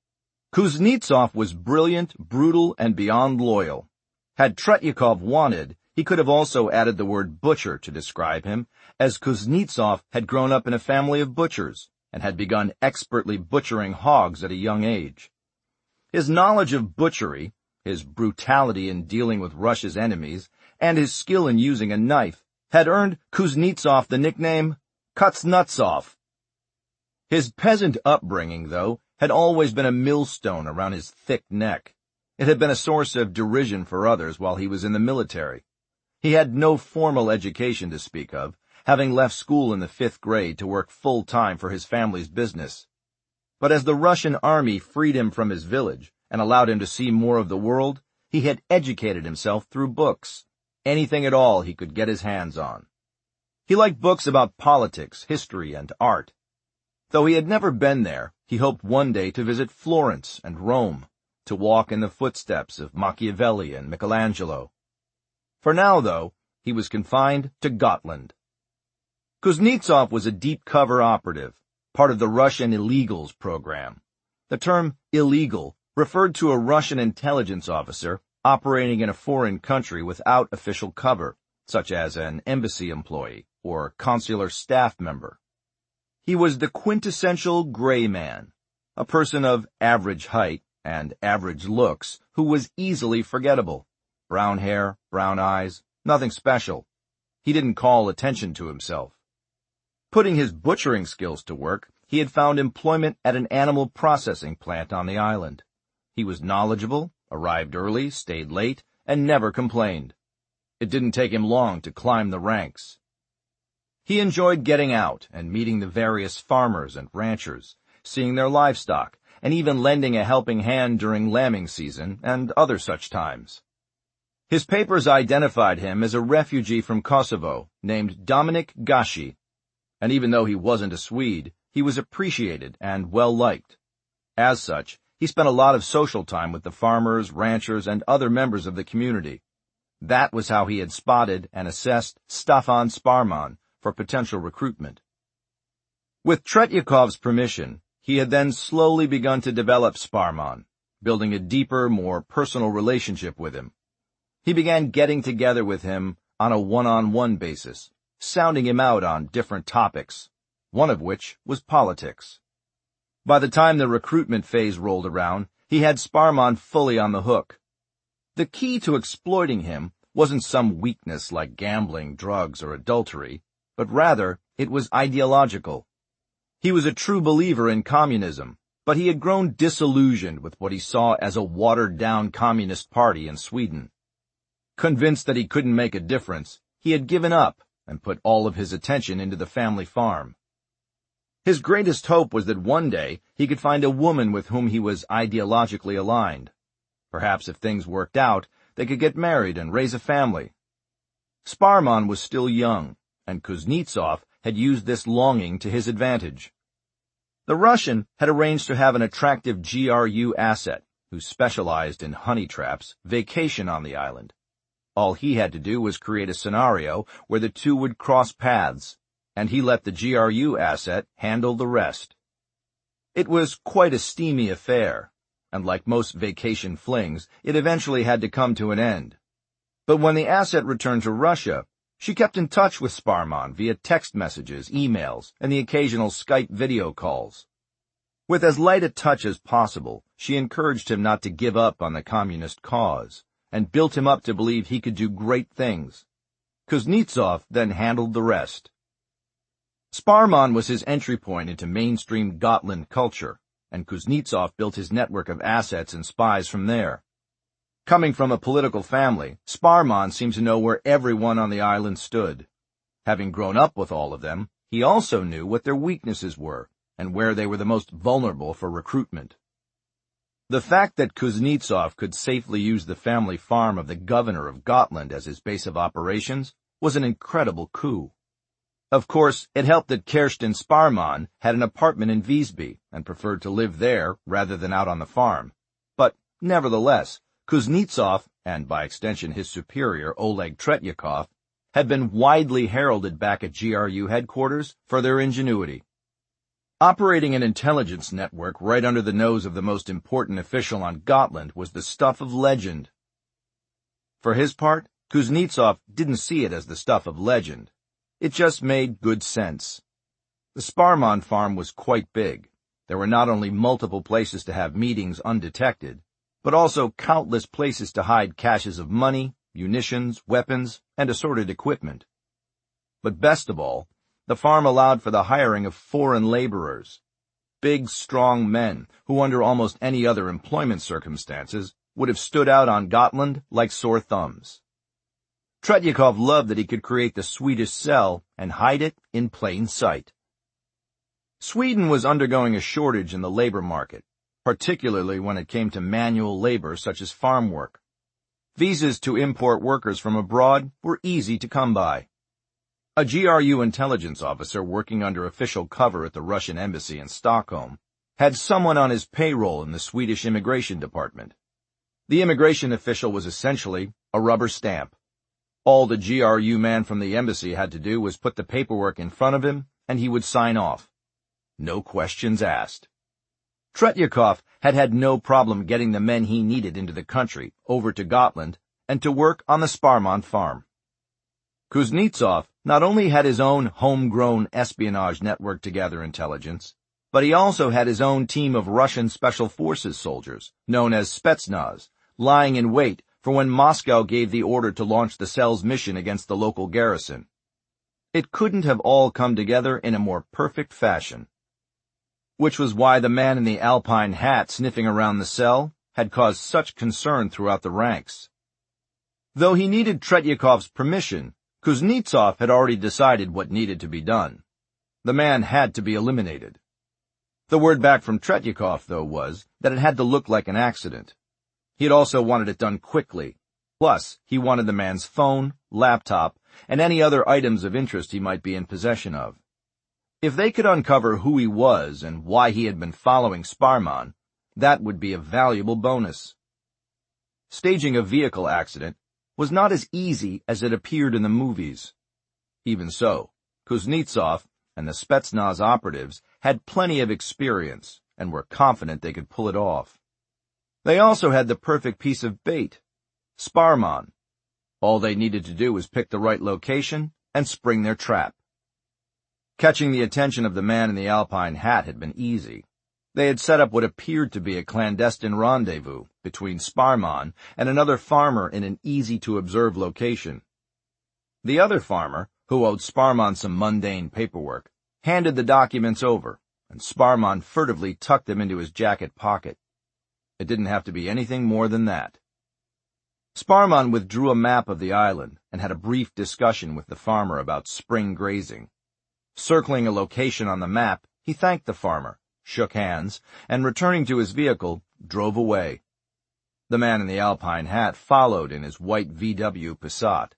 Kuznetsov was brilliant, brutal, and beyond loyal. Had Tretyakov wanted, he could have also added the word butcher to describe him, as Kuznetsov had grown up in a family of butchers and had begun expertly butchering hogs at a young age. His knowledge of butchery, his brutality in dealing with Russia's enemies, and his skill in using a knife had earned Kuznetsov the nickname Kuznetsov. His peasant upbringing, though, had always been a millstone around his thick neck. It had been a source of derision for others while he was in the military. He had no formal education to speak of, having left school in the 5th grade to work full-time for his family's business. But as the Russian army freed him from his village and allowed him to see more of the world, he had educated himself through books, anything at all he could get his hands on. He liked books about politics, history, and art. Though he had never been there, he hoped one day to visit Florence and Rome, to walk in the footsteps of Machiavelli and Michelangelo. For now, though, he was confined to Gotland. Kuznetsov was a deep-cover operative, part of the Russian illegals program. The term illegal referred to a Russian intelligence officer operating in a foreign country without official cover, such as an embassy employee or consular staff member. He was the quintessential gray man, a person of average height and average looks who was easily forgettable. Brown hair, brown eyes, nothing special. He didn't call attention to himself. Putting his butchering skills to work, he had found employment at an animal processing plant on the island. He was knowledgeable, arrived early, stayed late, and never complained. It didn't take him long to climb the ranks. He enjoyed getting out and meeting the various farmers and ranchers, seeing their livestock, and even lending a helping hand during lambing season and other such times. His papers identified him as a refugee from Kosovo named Dominik Gashi, and even though he wasn't a Swede, he was appreciated and well-liked. As such, he spent a lot of social time with the farmers, ranchers, and other members of the community. That was how he had spotted and assessed Staffan Sparman for potential recruitment. With Tretyakov's permission, he had then slowly begun to develop Sparman, building a deeper, more personal relationship with him. He began getting together with him on a one-on-one basis, sounding him out on different topics, one of which was politics. By the time the recruitment phase rolled around, he had Sparman fully on the hook. The key to exploiting him wasn't some weakness like gambling, drugs, or adultery, but rather it was ideological. He was a true believer in communism, but he had grown disillusioned with what he saw as a watered-down communist party in Sweden. Convinced that he couldn't make a difference, he had given up and put all of his attention into the family farm. His greatest hope was that one day he could find a woman with whom he was ideologically aligned. Perhaps if things worked out, they could get married and raise a family. Sparman was still young, and Kuznetsov had used this longing to his advantage. The Russian had arranged to have an attractive GRU asset, who specialized in honey traps, vacation on the island. All he had to do was create a scenario where the two would cross paths, and he let the GRU asset handle the rest. It was quite a steamy affair, and like most vacation flings, it eventually had to come to an end. But when the asset returned to Russia, she kept in touch with Sparman via text messages, emails, and the occasional Skype video calls. With as light a touch as possible, she encouraged him not to give up on the communist cause, and built him up to believe he could do great things. Kuznetsov then handled the rest. Sparman was his entry point into mainstream Gotland culture, and Kuznetsov built his network of assets and spies from there. Coming from a political family, Sparman seemed to know where everyone on the island stood. Having grown up with all of them, he also knew what their weaknesses were and where they were the most vulnerable for recruitment. The fact that Kuznetsov could safely use the family farm of the governor of Gotland as his base of operations was an incredible coup. Of course, it helped that Kersten Sparman had an apartment in Visby and preferred to live there rather than out on the farm. But nevertheless, Kuznetsov and by extension his superior Oleg Tretyakov, had been widely heralded back at GRU headquarters for their ingenuity. Operating an intelligence network right under the nose of the most important official on Gotland was the stuff of legend. For his part, Kuznetsov didn't see it as the stuff of legend. It just made good sense. The Sparman farm was quite big. There were not only multiple places to have meetings undetected, but also countless places to hide caches of money, munitions, weapons, and assorted equipment. But best of all, the farm allowed for the hiring of foreign laborers, big, strong men who under almost any other employment circumstances would have stood out on Gotland like sore thumbs. Tretyakov loved that he could create the Swedish cell and hide it in plain sight. Sweden was undergoing a shortage in the labor market, particularly when it came to manual labor such as farm work. Visas to import workers from abroad were easy to come by. A GRU intelligence officer working under official cover at the Russian embassy in Stockholm had someone on his payroll in the Swedish immigration department. The immigration official was essentially a rubber stamp. All the GRU man from the embassy had to do was put the paperwork in front of him, and he would sign off. No questions asked. Tretyakov had had no problem getting the men he needed into the country, over to Gotland, and to work on the Sparman farm. Kuznetsov not only had his own homegrown espionage network to gather intelligence, but he also had his own team of Russian Special Forces soldiers, known as Spetsnaz, lying in wait for when Moscow gave the order to launch the cell's mission against the local garrison. It couldn't have all come together in a more perfect fashion. Which was why the man in the alpine hat sniffing around the cell had caused such concern throughout the ranks. Though he needed Tretyakov's permission, Kuznetsov had already decided what needed to be done. The man had to be eliminated. The word back from Tretyakov, though, was that it had to look like an accident. He had also wanted it done quickly. Plus, he wanted the man's phone, laptop, and any other items of interest he might be in possession of. If they could uncover who he was and why he had been following Sparman, that would be a valuable bonus. Staging a vehicle accident was not as easy as it appeared in the movies. Even so, Kuznetsov and the Spetsnaz operatives had plenty of experience and were confident they could pull it off. They also had the perfect piece of bait, Sparman. All they needed to do was pick the right location and spring their trap. Catching the attention of the man in the alpine hat had been easy. They had set up what appeared to be a clandestine rendezvous between Sparman and another farmer in an easy-to-observe location. The other farmer, who owed Sparman some mundane paperwork, handed the documents over, and Sparman furtively tucked them into his jacket pocket. It didn't have to be anything more than that. Sparman withdrew a map of the island and had a brief discussion with the farmer about spring grazing. Circling a location on the map, he thanked the farmer, shook hands, and returning to his vehicle, drove away. The man in the alpine hat followed in his white VW Passat.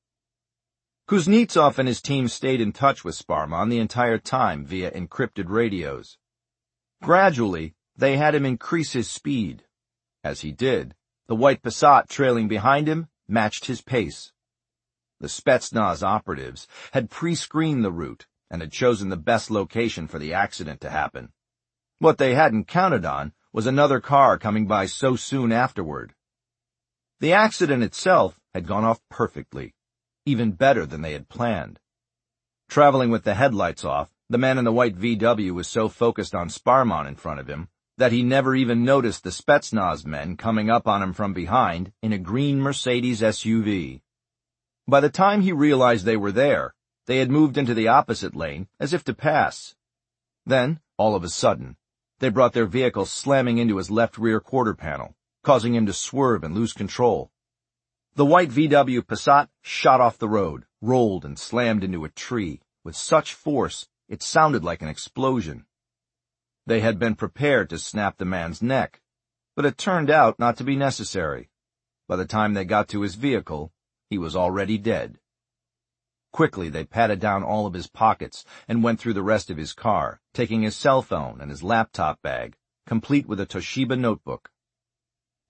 Kuznetsov and his team stayed in touch with Sparman the entire time via encrypted radios. Gradually, they had him increase his speed. As he did, the white Passat trailing behind him matched his pace. The Spetsnaz operatives had pre-screened the route and had chosen the best location for the accident to happen. What they hadn't counted on was another car coming by so soon afterward. The accident itself had gone off perfectly, even better than they had planned. Traveling with the headlights off, the man in the white VW was so focused on Sparman in front of him that he never even noticed the Spetsnaz men coming up on him from behind in a green Mercedes SUV. By the time he realized they were there, they had moved into the opposite lane as if to pass. Then, all of a sudden, they brought their vehicle slamming into his left rear quarter panel, causing him to swerve and lose control. The white VW Passat shot off the road, rolled and slammed into a tree with such force it sounded like an explosion. They had been prepared to snap the man's neck, but it turned out not to be necessary. By the time they got to his vehicle, he was already dead. Quickly, they patted down all of his pockets and went through the rest of his car, taking his cell phone and his laptop bag, complete with a Toshiba notebook.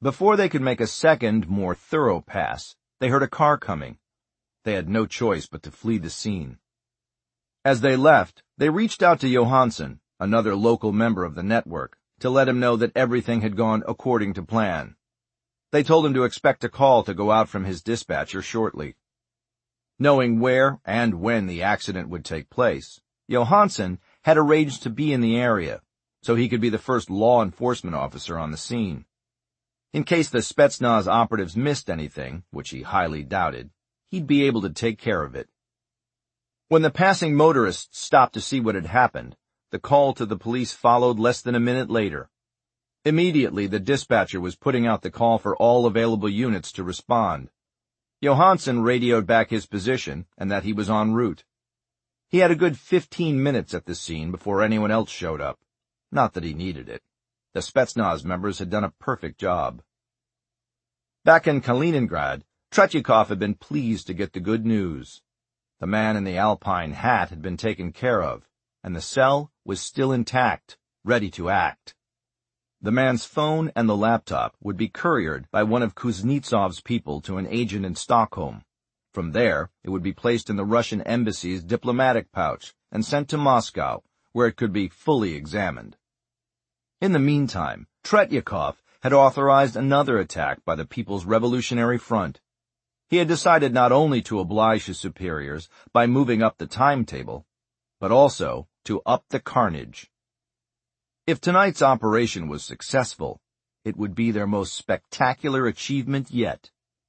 Before they could make a second, more thorough pass, they heard a car coming. They had no choice but to flee the scene. As they left, they reached out to Johansson, another local member of the network, to let him know that everything had gone according to plan. They told him to expect a call to go out from his dispatcher shortly. Knowing where and when the accident would take place, Johansson had arranged to be in the area, so he could be the first law enforcement officer on the scene. In case the Spetsnaz operatives missed anything, which he highly doubted, he'd be able to take care of it. When the passing motorists stopped to see what had happened, the call to the police followed less than a minute later. Immediately, the dispatcher was putting out the call for all available units to respond. Johansson radioed back his position and that he was en route. He had a good 15 minutes at the scene before anyone else showed up. Not that he needed it. The Spetsnaz members had done a perfect job. Back in Kaliningrad, Tretyakov had been pleased to get the good news. The man in the alpine hat had been taken care of, and the cell was still intact, ready to act. The man's phone and the laptop would be couriered by one of Kuznetsov's people to an agent in Stockholm. From there, it would be placed in the Russian embassy's diplomatic pouch and sent to Moscow, where it could be fully examined. In the meantime, Tretyakov had authorized another attack by the People's Revolutionary Front. He had decided not only to oblige his superiors by moving up the timetable, but also to up the carnage. If tonight's operation was successful, it would be their most spectacular achievement yet.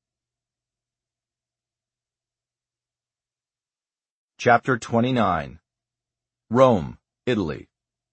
Chapter 29. Rome, Italy.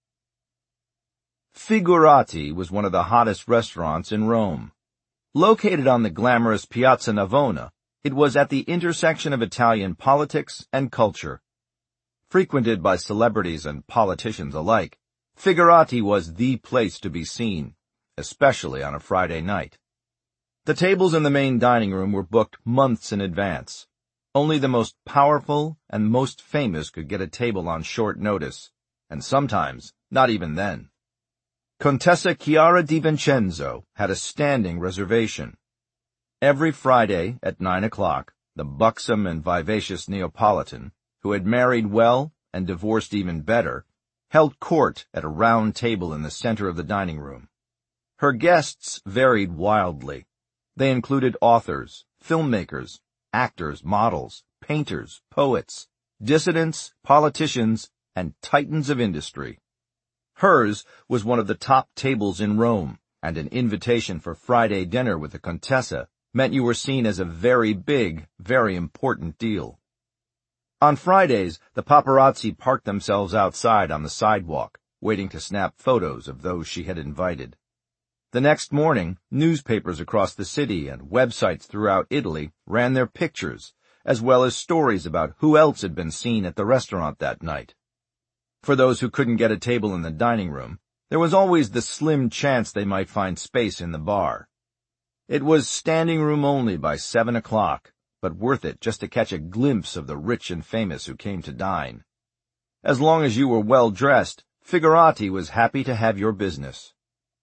Figurati was one of the hottest restaurants in Rome. Located on the glamorous Piazza Navona, it was at the intersection of Italian politics and culture. Frequented by celebrities and politicians alike, Figurati was the place to be seen, especially on a Friday night. The tables in the main dining room were booked months in advance. Only the most powerful and most famous could get a table on short notice, and sometimes not even then. Contessa Chiara di Vincenzo had a standing reservation. Every Friday at 9 o'clock, the buxom and vivacious Neapolitan, who had married well and divorced even better, held court at a round table in the center of the dining room. Her guests varied wildly. They included authors, filmmakers, actors, models, painters, poets, dissidents, politicians, and titans of industry. Hers was one of the top tables in Rome, and an invitation for Friday dinner with the Contessa meant you were seen as a very big, very important deal. On Fridays, the paparazzi parked themselves outside on the sidewalk, waiting to snap photos of those she had invited. The next morning, newspapers across the city and websites throughout Italy ran their pictures, as well as stories about who else had been seen at the restaurant that night. For those who couldn't get a table in the dining room, there was always the slim chance they might find space in the bar. It was standing room only by 7 o'clock, but worth it just to catch a glimpse of the rich and famous who came to dine. As long as you were well dressed, Figurati was happy to have your business.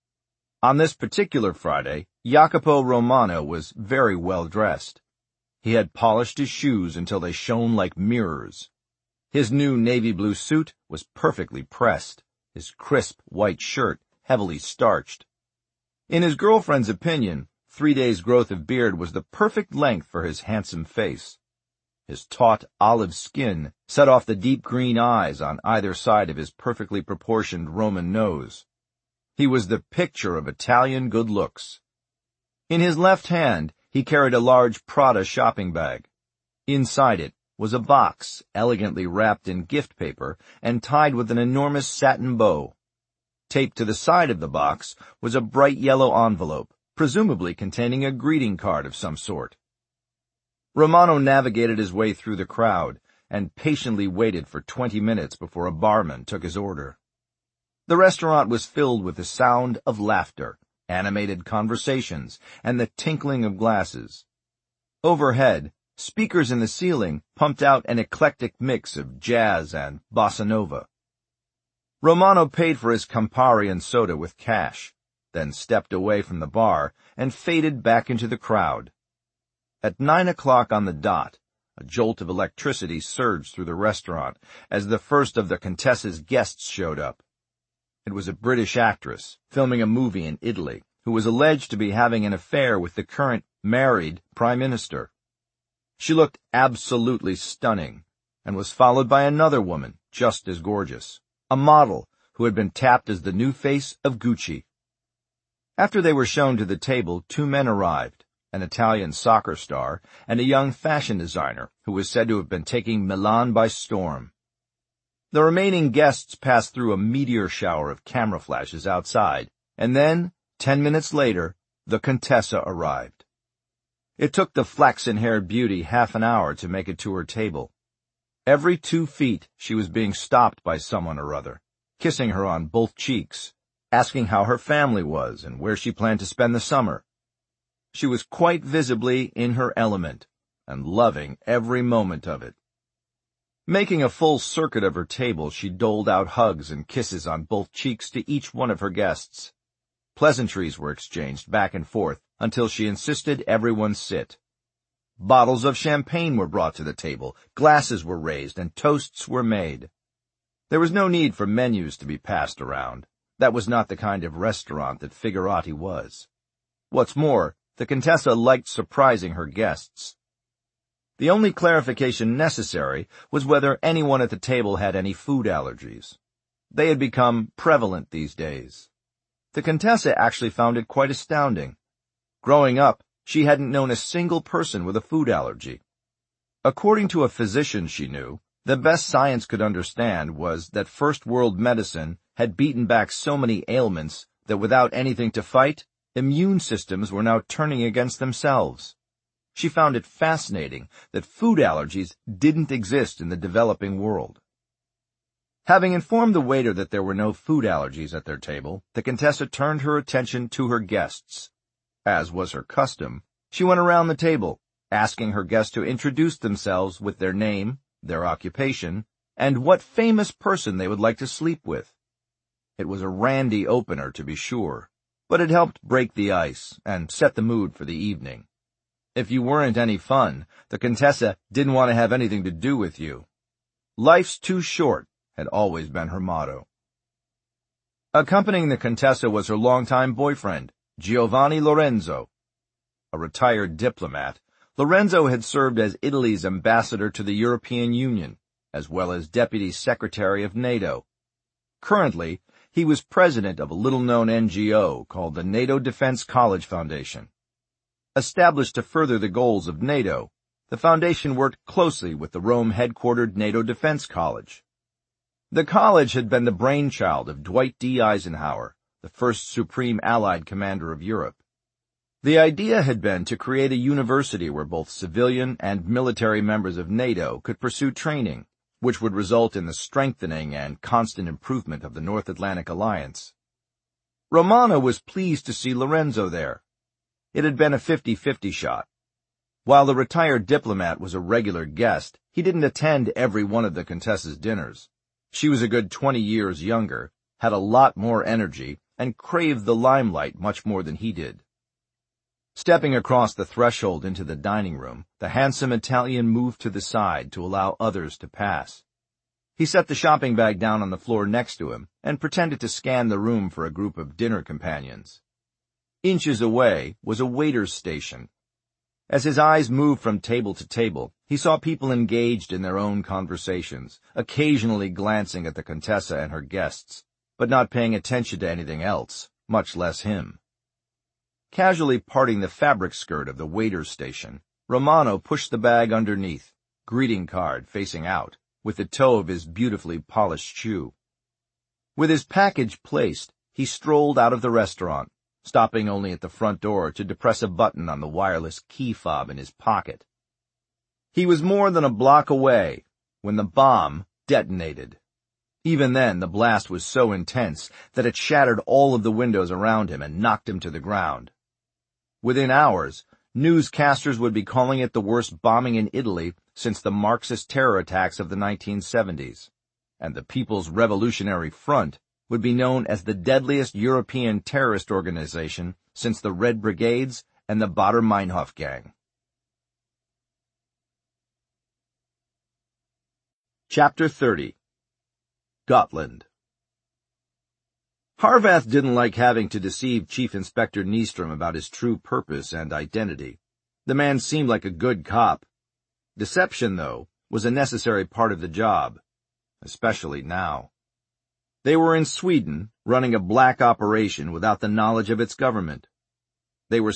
On this particular Friday, Jacopo Romano was very well dressed. He had polished his shoes until they shone like mirrors. His new navy blue suit was perfectly pressed, his crisp white shirt heavily starched. In his girlfriend's opinion, 3 days' growth of beard was the perfect length for his handsome face. His taut olive skin set off the deep green eyes on either side of his perfectly proportioned Roman nose. He was the picture of Italian good looks. In his left hand, he carried a large Prada shopping bag. Inside it was a box elegantly wrapped in gift paper and tied with an enormous satin bow. Taped to the side of the box was a bright yellow envelope, presumably containing a greeting card of some sort. Romano navigated his way through the crowd and patiently waited for 20 minutes before a barman took his order. The restaurant was filled with the sound of laughter, animated conversations, and the tinkling of glasses. Overhead, speakers in the ceiling pumped out an eclectic mix of jazz and bossa nova. Romano paid for his Campari and soda with cash. then stepped away from the bar and faded back into the crowd. At 9 o'clock on the dot, a jolt of electricity surged through the restaurant as the first of the Contessa's guests showed up. It was a British actress filming a movie in Italy who was alleged to be having an affair with the current married Prime Minister. She looked absolutely stunning and was followed by another woman just as gorgeous, a model who had been tapped as the new face of Gucci. After they were shown to the table, two men arrived, an Italian soccer star and a young fashion designer who was said to have been taking Milan by storm. The remaining guests passed through a meteor shower of camera flashes outside, and then, 10 minutes later, the Contessa arrived. It took the flaxen-haired beauty half an hour to make it to her table. Every 2 feet she was being stopped by someone or other, kissing her on both cheeks, asking how her family was and where she planned to spend the summer. She was quite visibly in her element, and loving every moment of it. Making a full circuit of her table, she doled out hugs and kisses on both cheeks to each one of her guests. Pleasantries were exchanged back and forth until she insisted everyone sit. Bottles of champagne were brought to the table, glasses were raised, and toasts were made. There was no need for menus to be passed around. That was not the kind of restaurant that Figurati was. What's more, the Contessa liked surprising her guests. The only clarification necessary was whether anyone at the table had any food allergies. They had become prevalent these days. The Contessa actually found it quite astounding. Growing up, she hadn't known a single person with a food allergy. According to a physician she knew, the best science could understand was that first-world medicine had beaten back so many ailments that without anything to fight, immune systems were now turning against themselves. She found it fascinating that food allergies didn't exist in the developing world. Having informed the waiter that there were no food allergies at their table, the Contessa turned her attention to her guests. As was her custom, she went around the table, asking her guests to introduce themselves with their name, their occupation, and what famous person they would like to sleep with. It was a randy opener, to be sure, but it helped break the ice and set the mood for the evening. If you weren't any fun, the Contessa didn't want to have anything to do with you. Life's too short had always been her motto. Accompanying the Contessa was her longtime boyfriend, Giovanni Lorenzo. A retired diplomat, Lorenzo had served as Italy's ambassador to the European Union, as well as Deputy Secretary of NATO. Currently, he was president of a little-known NGO called the NATO Defense College Foundation. Established to further the goals of NATO, the foundation worked closely with the Rome-headquartered NATO Defense College. The college had been the brainchild of Dwight D. Eisenhower, the first Supreme Allied Commander of Europe. The idea had been to create a university where both civilian and military members of NATO could pursue training, which would result in the strengthening and constant improvement of the North Atlantic Alliance. Romano was pleased to see Lorenzo there. It had been a 50-50 shot. While the retired diplomat was a regular guest, he didn't attend every one of the Contessa's dinners. She was a good 20 years younger, had a lot more energy, and craved the limelight much more than he did. Stepping across the threshold into the dining room, the handsome Italian moved to the side to allow others to pass. He set the shopping bag down on the floor next to him and pretended to scan the room for a group of dinner companions. Inches away was a waiter's station. As his eyes moved from table to table, he saw people engaged in their own conversations, occasionally glancing at the Contessa and her guests, but not paying attention to anything else, much less him. Casually parting the fabric skirt of the waiter's station, Romano pushed the bag underneath, greeting card facing out, with the toe of his beautifully polished shoe. With his package placed, he strolled out of the restaurant, stopping only at the front door to depress a button on the wireless key fob in his pocket. He was more than a block away when the bomb detonated. Even then, the blast was so intense that it shattered all of the windows around him and knocked him to the ground. Within hours, newscasters would be calling it the worst bombing in Italy since the Marxist terror attacks of the 1970s, and the People's Revolutionary Front would be known as the deadliest European terrorist organization since the Red Brigades and the Baader-Meinhof gang. Chapter 30. Gotland. Harvath didn't like having to deceive Chief Inspector Nystrom about his true purpose and identity. The man seemed like a good cop. Deception, though, was a necessary part of the job, especially now. They were in Sweden, running a black operation without the knowledge of its government. They were